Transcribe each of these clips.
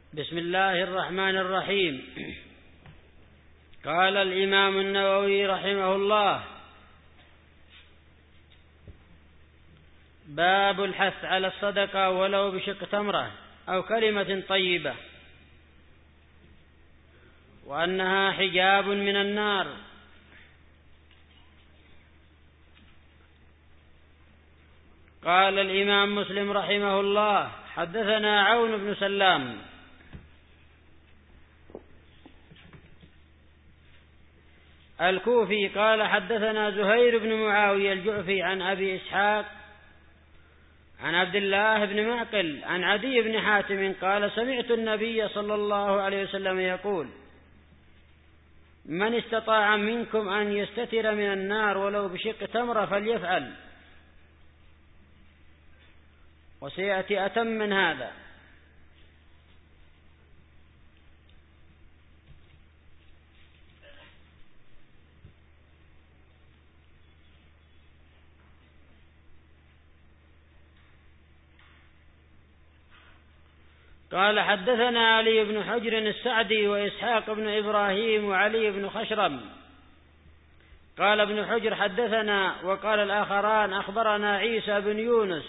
بسم الله الرحمن الرحيم. قال الإمام النووي رحمه الله: باب الحث على الصدقة ولو بشق تمرة أو كلمة طيبة، وأنها حجاب من النار. قال الإمام مسلم رحمه الله: حدثنا عون بن سلام الكوفي قال حدثنا زهير بن معاوية الجعفي عن أبي إسحاق عن عبد الله بن معقل عن عدي بن حاتم قال: سمعت النبي صلى الله عليه وسلم يقول: من استطاع منكم أن يستتر من النار ولو بشق تمرة فليفعل. وسيأتي أتم من هذا. قال حدثنا علي بن حجر السعدي وإسحاق بن إبراهيم وعلي بن خشرم. قال ابن حجر حدثنا، وقال الآخران أخبرنا عيسى بن يونس.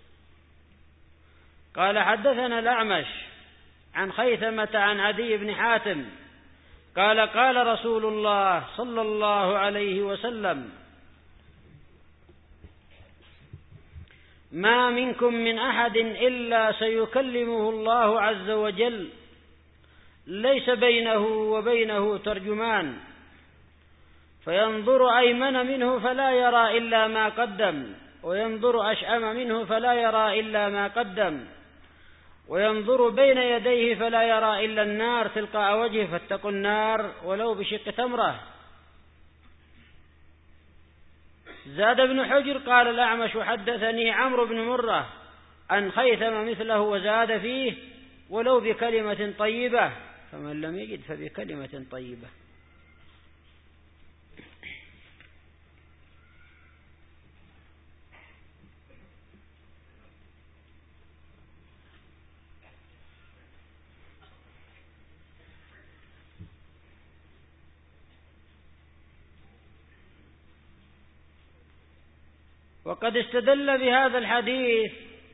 قال حدثنا الأعمش عن خيثمة عن عدي بن حاتم قال: قال رسول الله صلى الله عليه وسلم: ما منكم من أحد إلا سيكلمه الله عز وجل، ليس بينه وبينه ترجمان، فينظر أيمن منه فلا يرى إلا ما قدم، وينظر أشأم منه فلا يرى إلا ما قدم، وينظر بين يديه فلا يرى إلا النار تلقاء وجهه، فاتقوا النار ولو بشق تمرة. زاد ابن حجر قال الأعمش: وحدثني عمرو بن مرة أن خيثم مثله وزاد فيه: ولو بكلمة طيبة، فمن لم يجد فبكلمة طيبة. وقد استدل بهذا الحديث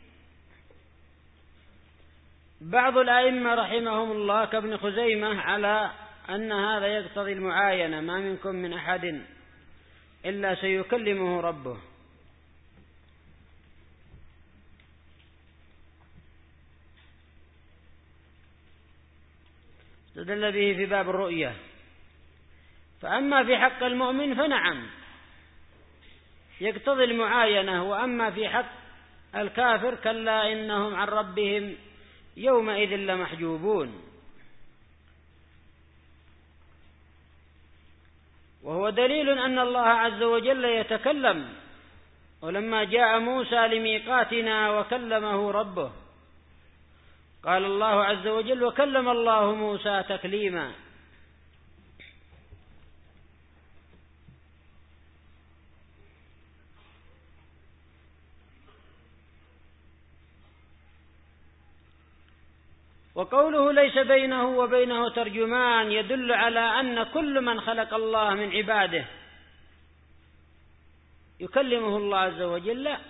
بعض الأئمة رحمهم الله كابن خزيمة على أن هذا يقتضي المعاينة: ما منكم من أحد إلا سيكلمه ربه. استدل به في باب الرؤية. فأما في حق المؤمن فنعم يقتضي المعاينة، وأما في حق الكافر كلا إنهم عن ربهم يومئذ لمحجوبون. وهو دليل أن الله عز وجل يتكلم. ولما جاء موسى لميقاتنا وكلمه ربه، قال الله عز وجل: وكلم الله موسى تكليما. وقوله ليس بينه وبينه ترجمان يدل على أن كل من خلق الله من عباده يكلمه الله عز وجل. لا،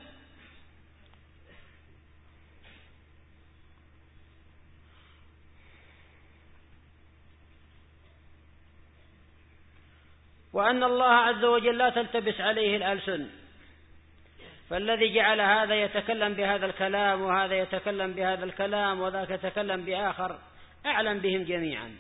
وأن الله عز وجل لا تلتبس عليه الألسن، فالذي جعل هذا يتكلم بهذا الكلام وهذا يتكلم بهذا الكلام وذاك يتكلم بآخر أعلم بهم جميعا.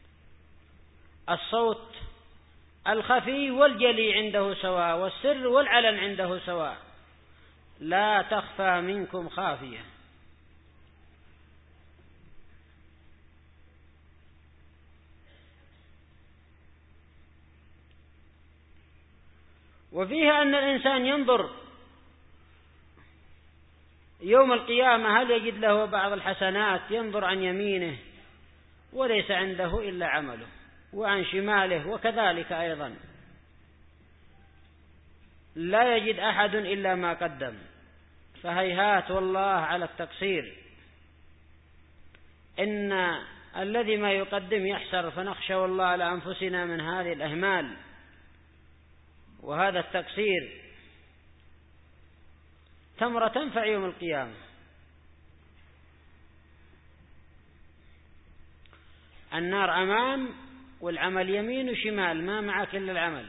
الصوت الخفي والجلي عنده سواء، والسر والعلن عنده سواء، لا تخفى منكم خافية. وفيها أن الإنسان ينظر يوم القيامة هل يجد له بعض الحسنات، ينظر عن يمينه وليس عنده إلا عمله، وعن شماله وكذلك أيضا لا يجد أحد إلا ما قدم. فهيهات والله على التقصير. إن الذي ما يقدم يحسر، فنخشى والله على أنفسنا من هذه الأهمال وهذا التقصير. تمرة تنفع يوم القيامة. النار أمام والعمل يمين وشمال، ما معك إلا العمل،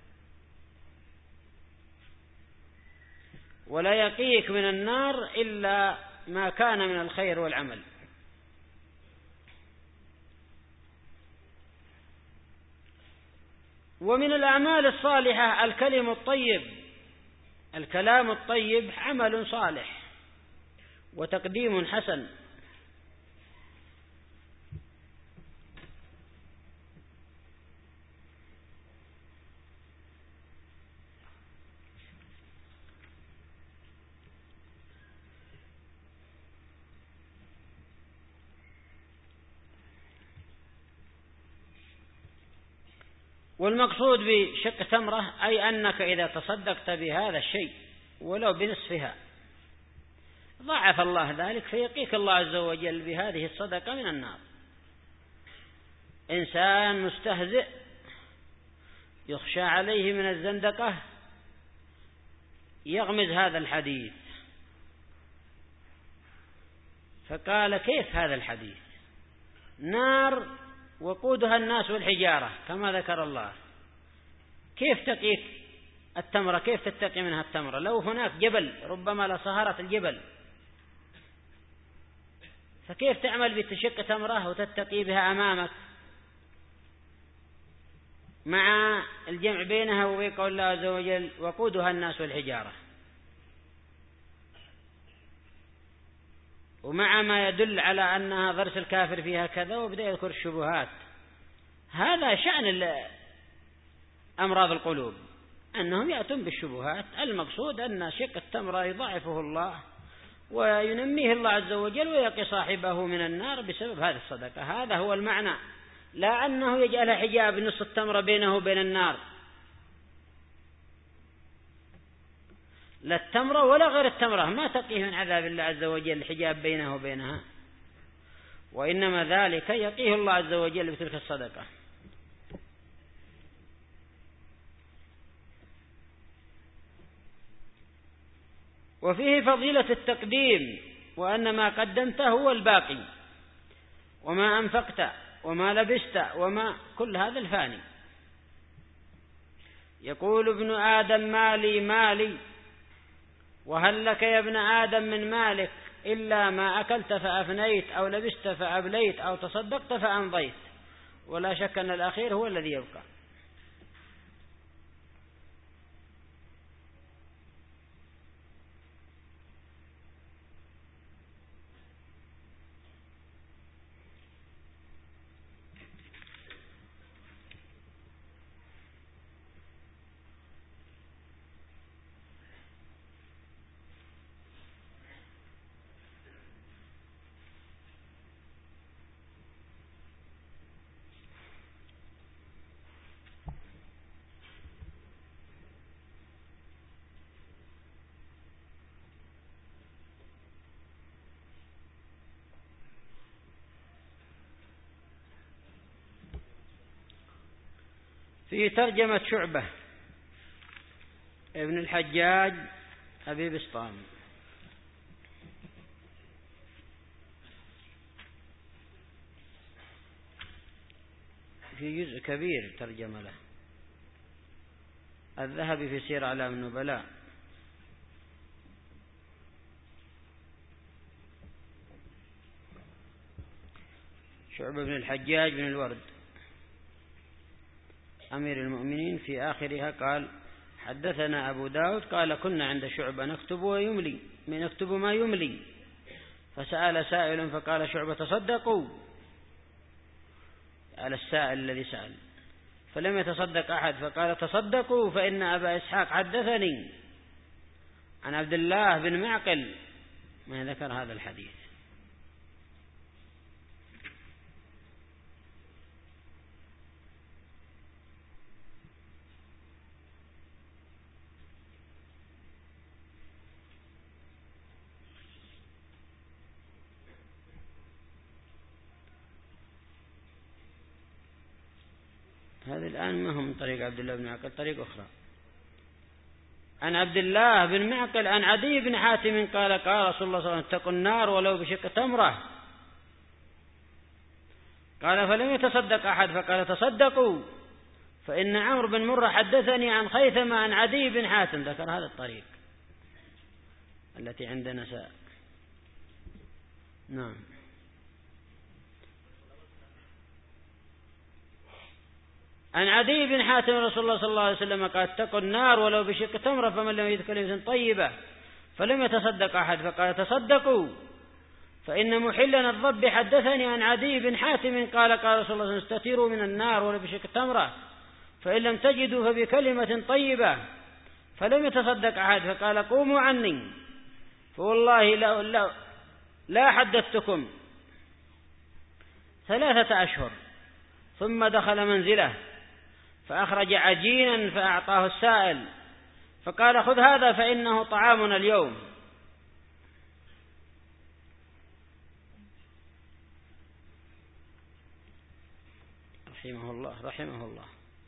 ولا يقيك من النار إلا ما كان من الخير والعمل. ومن الأعمال الصالحة الكلم الطيب. الكلام الطيب عمل صالح وتقديم حسن. والمقصود بشق تمرة أي أنك إذا تصدقت بهذا الشيء ولو بنصفها ضاعف الله ذلك، فيقيك الله عز وجل بهذه الصدقة من النار. إنسان مستهزئ يخشى عليه من الزندقة يغمز هذا الحديث، فقال كيف هذا الحديث؟ نار وقودها الناس والحجارة كما ذكر الله، كيف تقيك التمرة؟ كيف تتقي منها التمرة؟ لو هناك جبل ربما لصهرت الجبل، فكيف تعمل بتشق تمرة وتتقي بها أمامك مع الجمع بينها وبين قول الله عز وجل وقودها الناس والحجارة، ومع ما يدل على أنها ضرس الكافر فيها كذا، وبدأ يذكر الشبهات. هذا شأن أمراض القلوب أنهم يأتون بالشبهات. المقصود أن شق التمرة يضاعفه الله وينميه الله عز وجل ويقي صاحبه من النار بسبب هذه الصدقة. هذا هو المعنى، لا أنه يجعل حجاب نص التمرة بينه وبين النار، لا التمرة ولا غير التمرة ما تقيه من عذاب الله عز وجل الحجاب بينه وبينها، وإنما ذلك يقيه الله عز وجل بتلك الصدقة. وفيه فضيلة التقديم، وأن ما قدمته هو الباقي، وما أنفقت وما لبست وما كل هذا الفاني. يقول ابن آدم مالي مالي، وهل لك يا ابن آدم من مالك إلا ما أكلت فأفنيت أو لبست فأبليت أو تصدقت فأمضيت. ولا شك أن الأخير هو الذي يبقى. في ترجمة شعبة ابن الحجاج أبي بسطام، في جزء كبير ترجمة له، الذهبي في سير أعلام النبلاء. شعبة بن الحجاج بن الورد أمير المؤمنين، في آخرها قال حدثنا أبو داود قال كنا عند شعبة نكتب ما يملي، فسأل سائل فقال شعبة تصدقوا على السائل الذي سأل، فلم يتصدق أحد فقال تصدقوا فإن أبا إسحاق حدثني عن عبد الله بن معقل ما ذكر هذا الحديث. هذه الآن ما هم من طريق عبد الله بن معقل، طريق أخرى. عن عبد الله بن معقل عن عدي بن حاتم قال قال رسول الله صلى الله عليه وسلم اتقوا النار ولو بشق تمرة. قال فلم يتصدق أحد فقال تصدقوا فإن عمرو بن مرة حدثني عن خيثمة عن عدي بن حاتم. ذكر هذا الطريق التي عند نساء. نعم. عن عدي بن حاتم رسول الله صلى الله عليه وسلم قال اتقوا النار ولو بشق تمرة فمن لم يجد كلمة طيبة فلم يتصدق أحد فقال تصدقوا فإن محلنا الضب حدثني عن عدي بن حاتم قال قال رسول الله استتيروا من النار ولو بشق تمرة فإن لم تجدوا فبكلمة طيبة فلم يتصدق أحد فقال قوموا عني فوالله لا حدثتكم 3 أشهر. ثم دخل منزله فأخرج عجينا فأعطاه السائل فقال خذ هذا فإنه طعامنا اليوم. رحمه الله.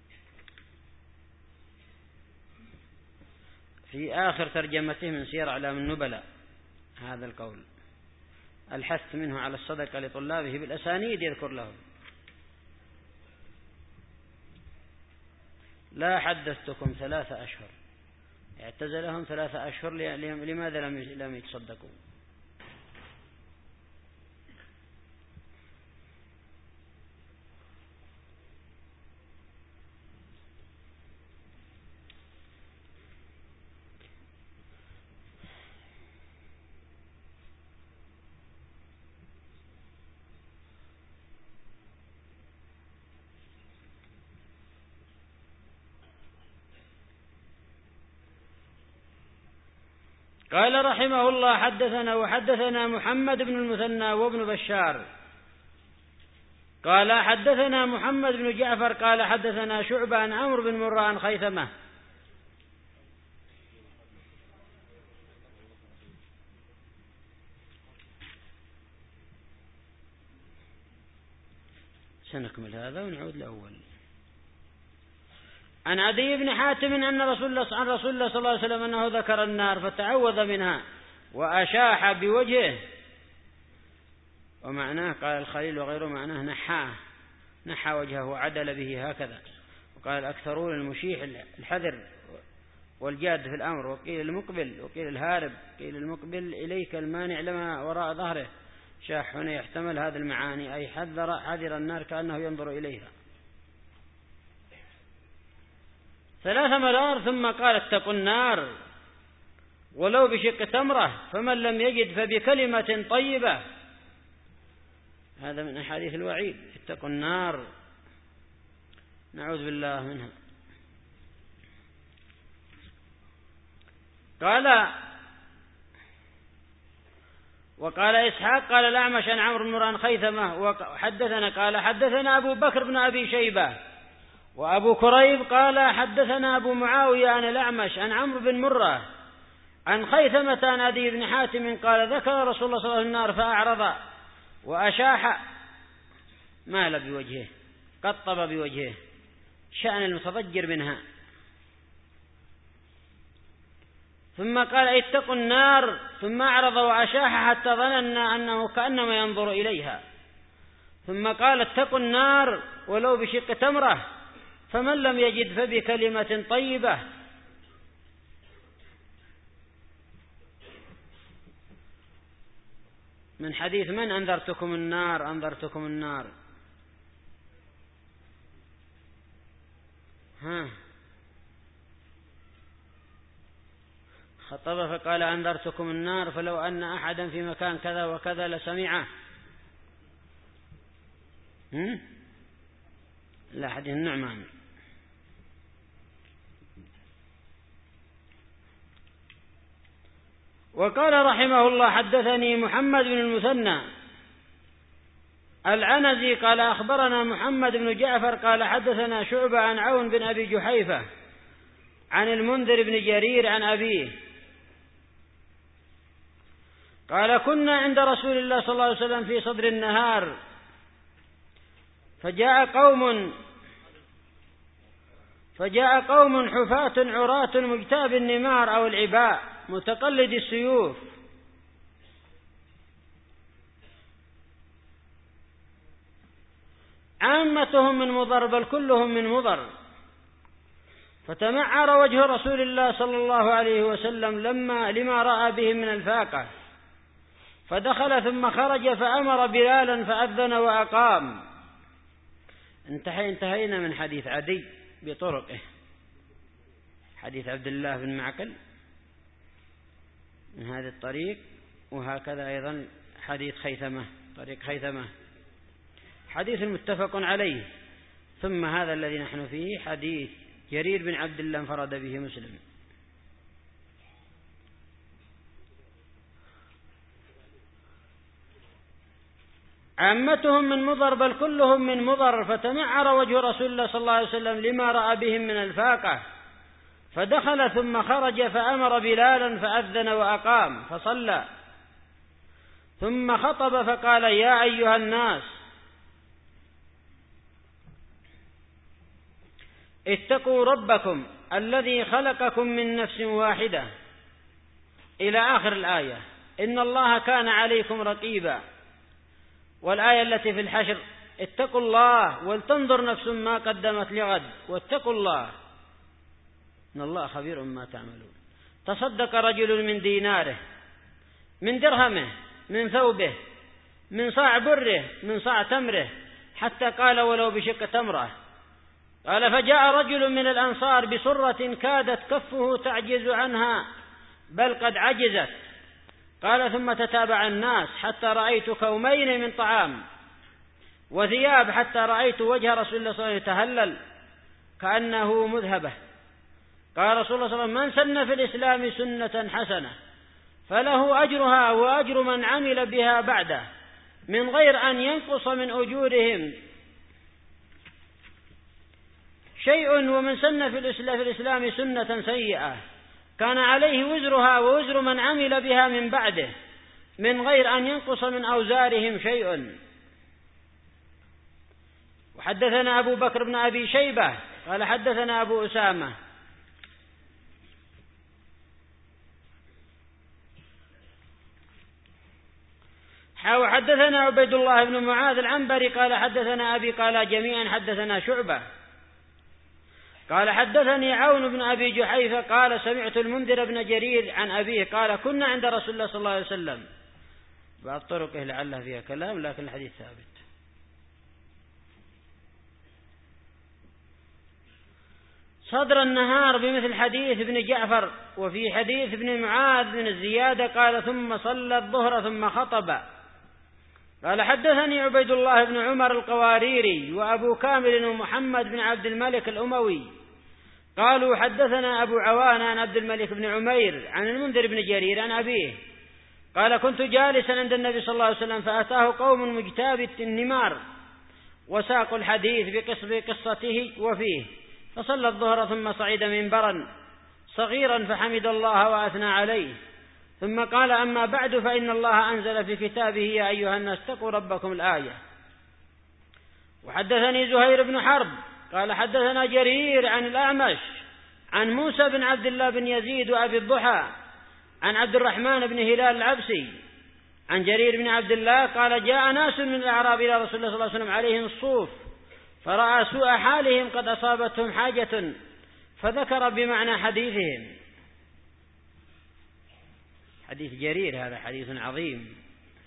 في آخر ترجمته من سير أعلام النبلاء هذا القول الحث منه على الصدقة لطلابه بالأسانيد يذكر لهم لا حدثتكم 3 أشهر اعتزلهم 3 أشهر لماذا لم يتصدقوا. قال رحمه الله وحدثنا محمد بن المثنى وابن بشار قال حدثنا محمد بن جعفر قال حدثنا شعبة عن عمرو بن مرة عن خيثمة سنكمل هذا ونعود لأول. عن عدي بن حاتم أن رسول الله صلى الله عليه وسلم أنه ذكر النار فتعوذ منها وأشاح بوجهه ومعناه قال الخليل وغيره معناه نحى وجهه وعدل به هكذا. وقال الأكثرون المشيح الحذر والجاد في الأمر وقيل المقبل وقيل الهارب قيل المقبل إليك المانع لما وراء ظهره. شاح هنا يحتمل هذه المعاني أي حذر النار كأنه ينظر إليها 3 مرات. ثم قال اتقوا النار ولو بشق تمرة فمن لم يجد فبكلمة طيبة. هذا من أحاديث الوعيد اتقوا النار نعوذ بالله منها. وقال إسحاق قال الأعمش عن عمرو بن مرة عن خيثمة وحدثنا قال حدثنا أبو بكر بن أبي شيبة وأبو كريب قال حدثنا أبو معاوية عن الأعمش عن عمرو بن مرة عن خيثمة عن عدي بن حاتم قال ذكر رسول الله صلى الله عليه وسلم النار فأعرض وأشاح مال بوجهه قطب بوجهه شأن المتضجر منها. ثم قال اتقوا النار ثم أعرض وأشاح حتى ظننا أنه كأنما ينظر إليها. ثم قال اتقوا النار ولو بشق تمرة فمن لم يجد فبكلمة طيبة. من حديث من أنذرتكم النار خطب فقال أنذرتكم النار فلو أن أحدا في مكان كذا وكذا لسمعه. لا حديث النعمان. وقال رحمه الله حدثني محمد بن المثنى العنزي قال أخبرنا محمد بن جعفر قال حدثنا شعبة عن عون بن أبي جحيفة عن المنذر بن جرير عن أبيه قال كنا عند رسول الله صلى الله عليه وسلم في صدر النهار فجاء قوم فجاء قوم حفاة عراة مجتاب النمار أو العباء متقلد السيوف عامتهم من مضر بل كلهم من مضر، فتمعر وجه رسول الله صلى الله عليه وسلم لما رأى بهم من الفاقة، فدخل ثم خرج فأمر بلالا فأذن وأقام. انتهينا من حديث عدي بطرقه، حديث عبد الله بن معقل من هذا الطريق، وهكذا أيضا حديث خيثمة طريق خيثمة حديث متفق عليه. ثم هذا الذي نحن فيه حديث جرير بن عبد الله انفرد به مسلم. عامتهم من مضر بل كلهم من مضر، فتمعر وجه رسول الله صلى الله عليه وسلم لما رأى بهم من الفاقة، فدخل ثم خرج فأمر بلالا فأذن وأقام فصلى، ثم خطب فقال: يا أيها الناس اتقوا ربكم الذي خلقكم من نفس واحدة، إلى آخر الآية. إن الله كان عليكم رقيبا. والآية التي في الحشر: اتقوا الله ولتنظر نفس ما قدمت لغد واتقوا الله إن الله خبير ما تعملون. تصدق رجل من ديناره، من درهمه، من ثوبه، من صاع بره، من صاع تمره، حتى قال: ولو بشق تمره. قال: فجاء رجل من الأنصار بسرة كادت كفه تعجز عنها بل قد عجزت. قال: ثم تتابع الناس حتى رأيت كومين من طعام وثياب، حتى رأيت وجه رسول الله صلى الله عليه وسلم يتهلل كأنه مذهبة. قال رسول الله صلى الله عليه وسلم: من سن في الإسلام سنة حسنة فله أجرها وأجر من عمل بها بعده من غير أن ينقص من أجورهم شيء، ومن سن في الإسلام سنة سيئة كان عليه وزرها ووزر من عمل بها من بعده من غير أن ينقص من أوزارهم شيء. وحدثنا أبو بكر بن أبي شيبة قال حدثنا أبو أسامة وحدثنا عبيد الله بن معاذ العنبري قال حدثنا أبي قال جميعا حدثنا شعبة قال حدثني عون بن أبي جحيفة قال سمعت المنذر بن جرير عن أبيه قال: كنا عند رسول الله صلى الله عليه وسلم. بعض طرقه لعله فيها كلام لكن الحديث ثابت. صدر النهار بمثل حديث ابن جعفر. وفي حديث ابن معاذ بن الزيادة قال: ثم صلى الظهر ثم خطب. قال حدثني عبيد الله بن عمر القواريري وأبو كامل ومحمد بن عبد الملك الأموي قالوا حدثنا أبو عوان عن عبد الملك بن عمير عن المنذر بن جرير عن أبيه قال: كنت جالسا عند النبي صلى الله عليه وسلم فأتاه قوم مجتاب النمار وساقوا الحديث بقصته وفيه، فصلى الظهر ثم صعد منبرا صغيرا فحمد الله وأثنى عليه، ثم قال: أما بعد فإن الله أنزل في كتابه يا أيها الناس اتقوا ربكم الآية. وحدثني زهير بن حرب قال حدثنا جرير عن الأعمش عن موسى بن عبد الله بن يزيد وأبي الضحى عن عبد الرحمن بن هلال العبسي عن جرير بن عبد الله قال: جاء ناس من الأعراب إلى رسول الله صلى الله عليه وسلم عليهم الصوف، فرأى سوء حالهم قد أصابتهم حاجة فذكر بمعنى حديثهم. حديث جرير هذا حديث عظيم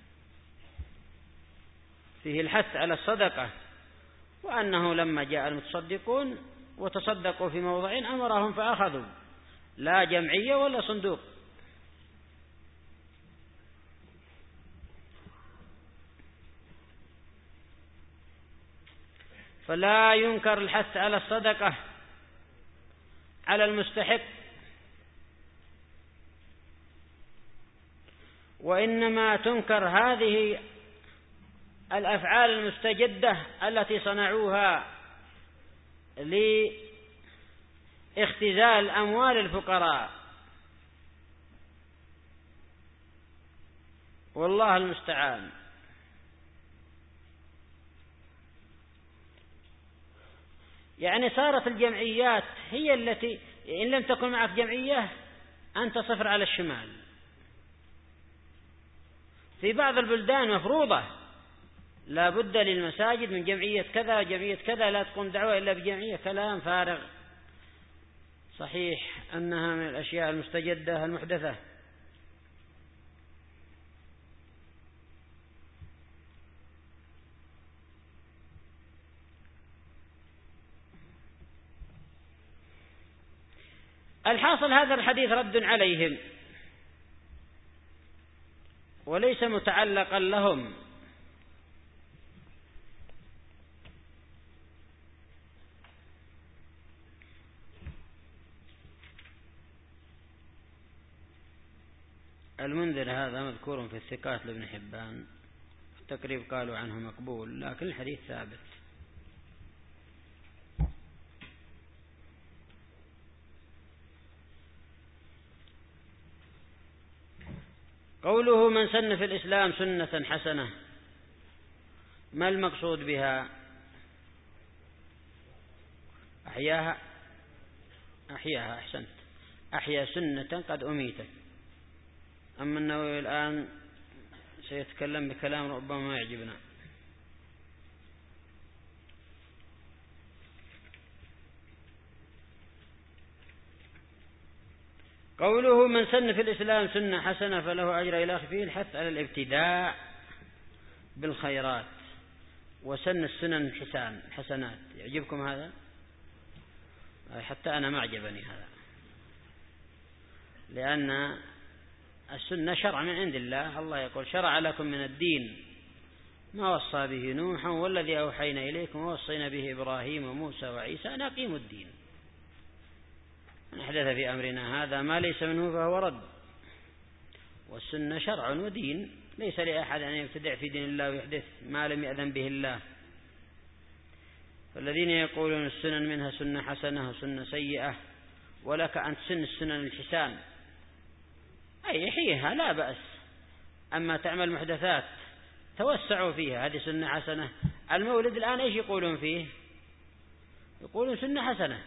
فيه الحث على الصدقة، وأنه لما جاء المتصدقون وتصدقوا في موضع أمرهم فأخذوا، لا جمعية ولا صندوق. فلا ينكر الحث على الصدقة على المستحق، وإنما تنكر هذه الأفعال المستجدة التي صنعوها لاختزال أموال الفقراء، والله المستعان. يعني صارت الجمعيات هي التي إن لم تكن معك جمعية أنت صفر على الشمال. في بعض البلدان مفروضة لا بد للمساجد من جمعية كذا جمعية كذا، لا تقوم دعوة إلا بجمعية. كلام فارغ. صحيح أنها من الأشياء المستجدة المحدثة. الحاصل هذا الحديث رد عليهم وليس متعلقا لهم. المنذر هذا مذكور في الثقات لابن حبان، التقريب قالوا عنه مقبول، لكن الحديث ثابت. قوله من سن في الإسلام سنة حسنة، ما المقصود بها؟ أحياها أحسنت، أحيا سنة قد أميتت. أما النووي الآن سيتكلم بكلام ربما ما يعجبنا. قوله من سن في الإسلام سنة حسنة فله أجر إلى آخره، فيه الحث على الابتداء بالخيرات وسن السنن حسنات. يعجبكم هذا؟ حتى أنا ما عجبني هذا، لأن السنة شرع من عند الله. الله يقول شرع لكم من الدين ما وصى به نوحا والذي أوحينا إليكم ووصينا به إبراهيم وموسى وعيسى أن أقيموا الدين. من أحدث في أمرنا هذا ما ليس منه فهو رد. والسنة شرع ودين، ليس لأحد أن يبتدع في دين الله ويحدث ما لم يأذن به الله. فالذين يقولون السنن منها سنة حسنة وسنة سيئة، ولك أن تسن السنن الحسان أي حيها لا بأس. أما تعمل محدثات توسعوا فيها، هذه سنة حسنة. المولد الآن إيش يقولون فيه؟ يقولون سنة حسنة،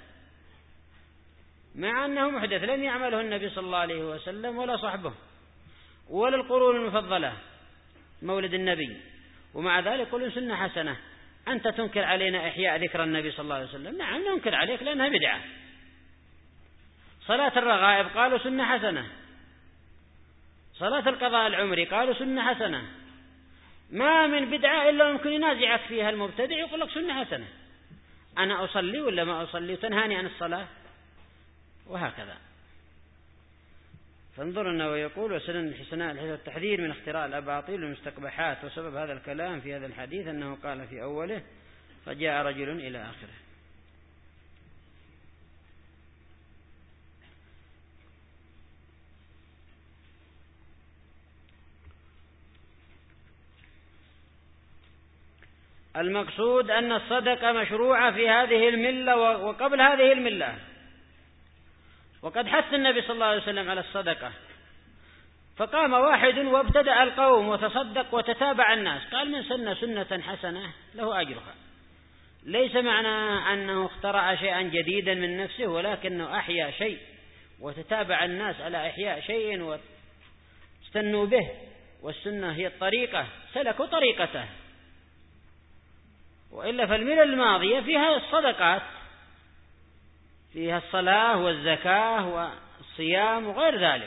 مع أنه محدث لم يعمله النبي صلى الله عليه وسلم ولا صحبه ولا القرون المفضلة مولد النبي، ومع ذلك يقولون سنة حسنة. أنت تنكر علينا إحياء ذكر النبي صلى الله عليه وسلم؟ نعم ننكر عليك لأنها بدعة. صلاة الرغائب قالوا سنة حسنة، صلاة القضاء العمري قالوا سنة حسنة. ما من بدعة إلا يمكن ينازعك فيها المبتدع يقول لك سنة حسنة. أنا أصلي ولا ما أصلي وتنهاني عن الصلاة، وهكذا. فانظرنا ويقول وسنن الحسنات التحذير من اختراع الأباطيل والمستقبحات. وسبب هذا الكلام في هذا الحديث أنه قال في أوله فجاء رجل إلى آخره. المقصود أن الصدقة مشروعة في هذه الملة وقبل هذه الملة، وقد حث النبي صلى الله عليه وسلم على الصدقة. فقام واحد وابتدأ القوم وتصدق وتتابع الناس، قال من سن سنة حسنة له أجرها. ليس معنى أنه اخترع شيئا جديدا من نفسه، ولكنه أحيا شيء وتتابع الناس على إحياء شيء واستنوا به. والسنة هي الطريقة، سلكوا طريقته. وإلا فالملل الماضية فيها الصدقات، فيها الصلاة والزكاة والصيام وغير ذلك.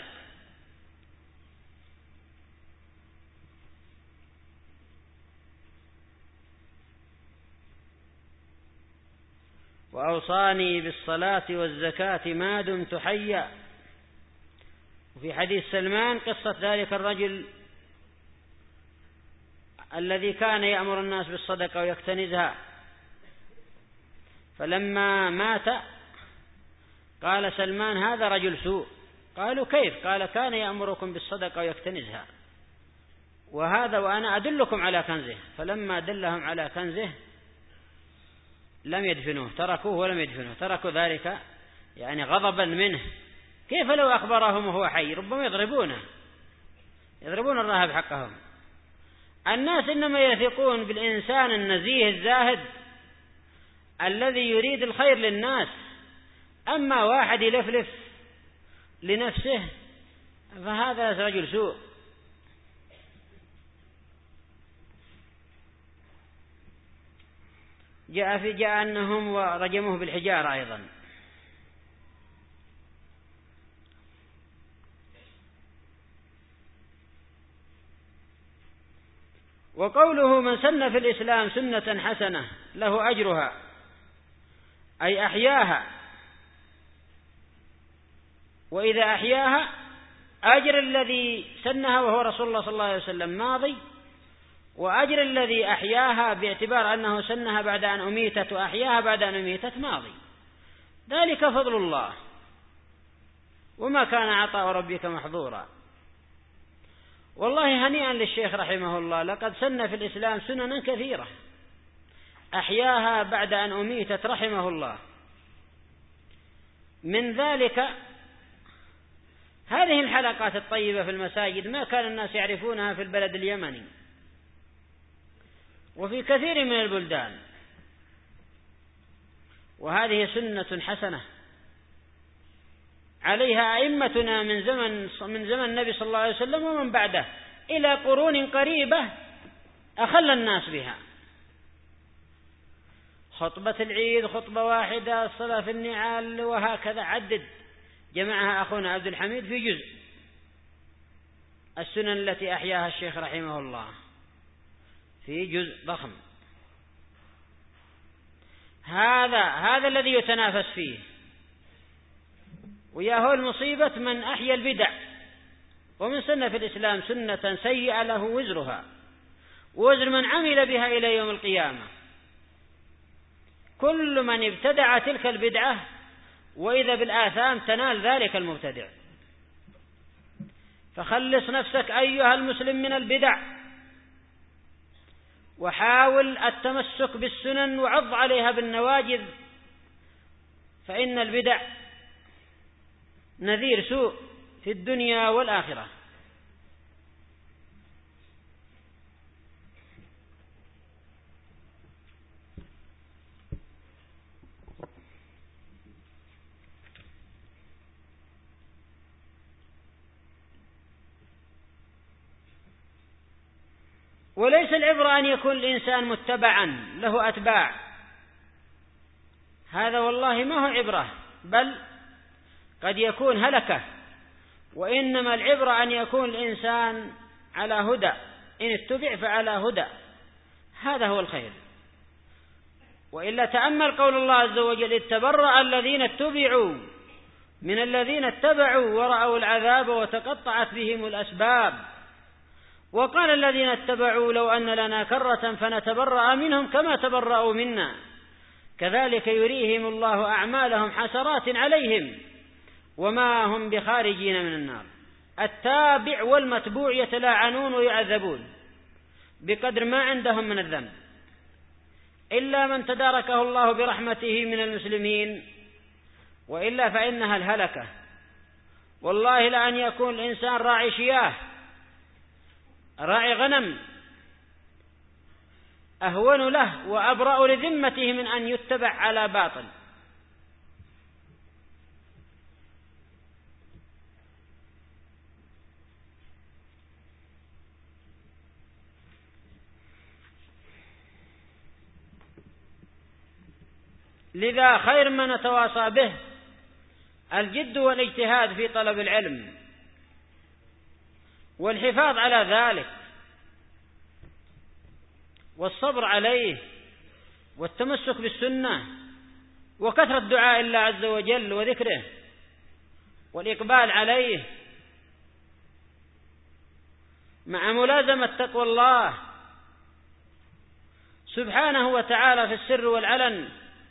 وأوصاني بالصلاة والزكاة ما دمت حيا. وفي حديث سلمان قصة ذلك الرجل الذي كان يأمر الناس بالصدقة ويكتنزها، فلما مات قال سلمان هذا رجل سوء. قالوا كيف؟ قال كان يأمركم بالصدقة ويكتنزها، وهذا وأنا أدلكم على كنزه. فلما دلهم على كنزه لم يدفنوه، تركوه ولم يدفنوه، تركوا ذلك يعني غضبا منه. كيف لو أخبرهم وهو حي؟ ربما يضربون الراهب حقهم. الناس إنما يثقون بالإنسان النزيه الزاهد الذي يريد الخير للناس. أما واحد يلفلف لنفسه فهذا رجل سوء. جاء أنهم ورجموه بالحجارة أيضا. وقوله من سن في الإسلام سنة حسنة له أجرها، أي أحياها، وإذا أحياها أجر الذي سنها وهو رسول الله صلى الله عليه وسلم ماضي، وأجر الذي أحياها باعتبار أنه سنها بعد أن أميتت وأحياها بعد أن أميتت ماضي. ذلك فضل الله، وما كان عطاء ربك محظورا. والله هنيئا للشيخ رحمه الله، لقد سن في الإسلام سننا كثيرة أحياها بعد أن أميتت رحمه الله. من ذلك هذه الحلقات الطيبة في المساجد، ما كان الناس يعرفونها في البلد اليمني وفي كثير من البلدان، وهذه سنة حسنة عليها أئمتنا من زمن النبي صلى الله عليه وسلم ومن بعده إلى قرون قريبة أخل الناس بها. خطبة العيد خطبة واحدة، الصلاة في النعال، وهكذا عدد جمعها أخونا عبد الحميد في جزء السنن التي أحياها الشيخ رحمه الله، في جزء ضخم. هذا الذي يتنافس فيه، وياهو المصيبة من أحيا البدع. ومن سن في الإسلام سنة سيئة له وزرها ووزر من عمل بها إلى يوم القيامة. كل من ابتدع تلك البدعة وإذا بالآثام تنال ذلك المبتدع. فخلص نفسك أيها المسلم من البدع، وحاول التمسك بالسنن وعض عليها بالنواجذ، فإن البدع نذير سوء في الدنيا والآخرة. وليس العبرة أن يكون الإنسان متبعا له أتباع، هذا والله ما هو عبرة، بل قد يكون هلكة. وإنما العبرة أن يكون الإنسان على هدى، إن اتبع فعلى هدى، هذا هو الخير. وإلا تأمل قول الله عز وجل: إذ تبرأ الذين اتبعوا من الذين اتبعوا ورأوا العذاب وتقطعت بهم الأسباب. وقال الذين اتبعوا: لو أن لنا كرة فنتبرأ منهم كما تبرأوا منا كذلك يريهم الله أعمالهم حسرات عليهم وما هم بخارجين من النار. التابع والمتبوع يتلاعنون ويعذبون بقدر ما عندهم من الذنب، إلا من تداركه الله برحمته من المسلمين، وإلا فإنها الهلكة. والله لأن يكون الإنسان راعي شياه، راعي غنم، أهون له وأبرأ لذمته من أن يتبع على باطل. لذا خير ما نتواصى به الجد والاجتهاد في طلب العلم والحفاظ على ذلك والصبر عليه والتمسك بالسنة وكثرة دعاء الله عز وجل وذكره والإقبال عليه مع ملازمة تقوى الله سبحانه وتعالى في السر والعلن،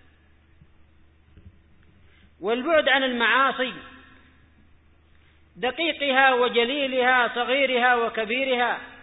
والبعد عن المعاصي دقيقها وجليلها صغيرها وكبيرها،